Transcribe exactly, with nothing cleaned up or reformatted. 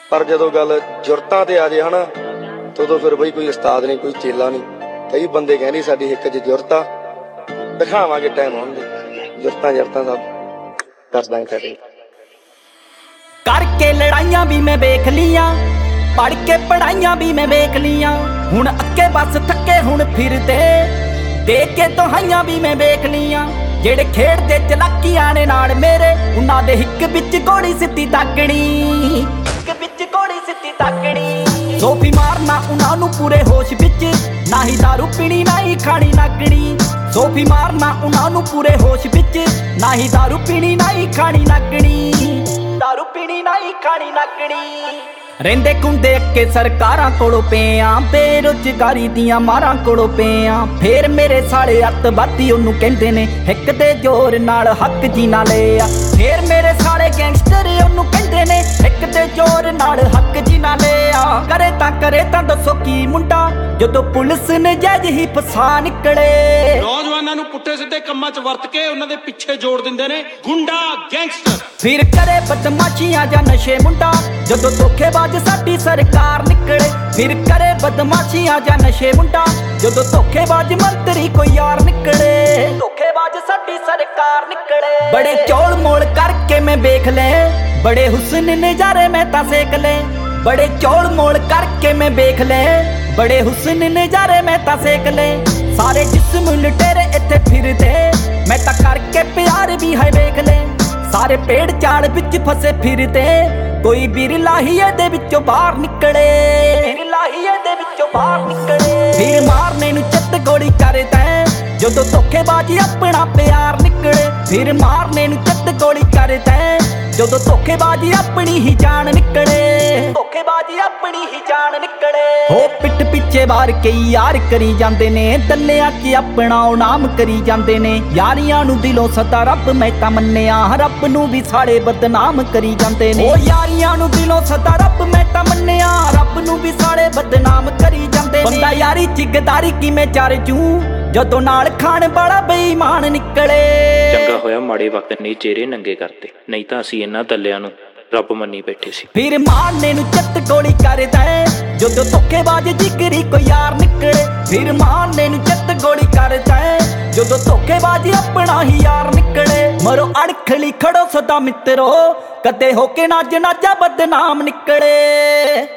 पर जदों गल जुरतां ते आ जाए है ना तो उदों फिर बई कोई उस्ताद नहीं कोई चेला नहीं। कई बंदे कहंदे साडी हिक च जुरता दिखावांगे टाइम आउण दे जुरतां जुरतां सब कर दांगे करके लड़ाइयां भी मैं वेख लियां पढ़ के पढ़ाइयां भी मैं वेख लियां हुण अक्के बस थके हुण फिरदे देख के दुहाइयां भी मैं वेख लियां जेड़े खेड़दे चलाकियां ने नाल मेरे उन्हां दे हिक विच गोली सिੱਧੀ दागणी हिक विच गोली सिੱਧੀ दागणी सोफी मारना उन्हां नूं पूरे होश विच ना ही दारू पीनी ना ही खानी नागणी सोफी मारना उन्हां नूं पूरे होश विच ना ही दारू पीनी ना ही खानी नागणी दारू पीनी ना ही खानी नागणी रेंदे कुंदे अक्के सरकारां कोलों पे आ बेरोजगारी दियां मारां कोलों पे आ फिर मेरे साले अतवादी ओनू कहंदे ने हिक दे जोर नाल हक जीना ले आ फिर मेरे साले गैंगस्टर ओनू कहंदे ने हिक दे जोर नाल हक जीना ले आ करे तां करे तां दसो की मुंडा जदों पुलिस ने जज ही फसा निकले नौजवानां नू पुट्ठे सिद्धे कम्मां च वरत के उन्हां दे पिछे जोड़ दिंदे ने गुंडा गैंगस्टर फिर करे बदमाशियां जां नशे मुंडा जदों धोखेबाज साडी सरकार निकले फिर करे बदमाशियां जां नशे मुंडा जदों धोखेबाज मंत्री कोई यार निकले धोखेबाज साडी सरकार निकले बड़े चौल मोल करके मैं वेख ले बड़े हुस्न नजारे मैं तां सेक ले बड़े चौल मोल करके मैं वेख ले बड़े हुस्न नजारे मैं तां सेक ले सारे जिस्म लुटेरे इत्थे फिरदे मैं तां करके प्यार भी है वेख ले सारे पेड़ झाड़ विच फसे फिरदे कोई बिरला ही दे विचों बाहर निकले बिरला ही दे विचों बाहर निकले फिर मारने नूं चित गोली करदा जदों धोखेबाजी अपना प्यार निकले फिर मारने नूं चित गोली करदा जदों धोखेबाजी अपनी ही जान निकले धोखेबाजी अपनी ही जान निकले हो पिट पिछे बार कई यार करी जांदे ने दलिया च अपना नाम करी जांदे ने यारियां नूं दिलों सदा रब मैं तां मन्निया रब नूं भी साले बदनाम करी जांदे ने ओ यारियां नूं दिलों सदा रब मैं तां मन्निया रब नूं भी साले बदनाम करी जांदे ने बंदा यारी च गदारी किवें चार जूं जदों नाल खाण बड़ा बेईमान निकले चंगा होया माड़े वक्त नहीं चेहरे नंगे करते नहीं तां असीं इन्हां दलियां नूं रब मन्नी बैठे सी फिर मारने नूं चित गोली करदा जदों धोखेबाज जिगरी कोई यार निकले फिर मारने नूं चित गोली करदा जदों धोखेबाज अपना ही यार निकले मरो अड़खली खड़ो सदा मित्रो कदे होके ना जनाजा बदनाम निकले।